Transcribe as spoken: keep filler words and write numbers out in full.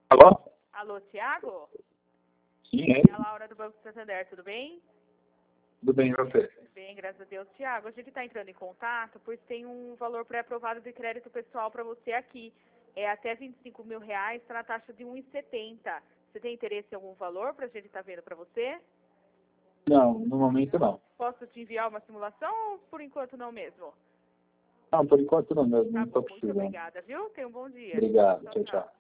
Alô? Alô, Thiago? Sim, é. É a Laura do Banco Santander, tudo bem? Tudo bem, e você? Tudo bem, graças a Deus. Thiago, a gente está entrando em contato, pois tem um valor pré-aprovado de crédito pessoal para você aqui. É até vinte e cinco mil reais, está na taxa de um e setenta. Você tem interesse em algum valor para a gente estar vendo para você? Não, no momento não. Posso te enviar uma simulação ou por enquanto não mesmo? Não, por enquanto não mesmo, Tá não bom, estou muito precisando. obrigada, viu? Tenha um bom dia. Obrigado, Tchau, tchau, tchau. tchau.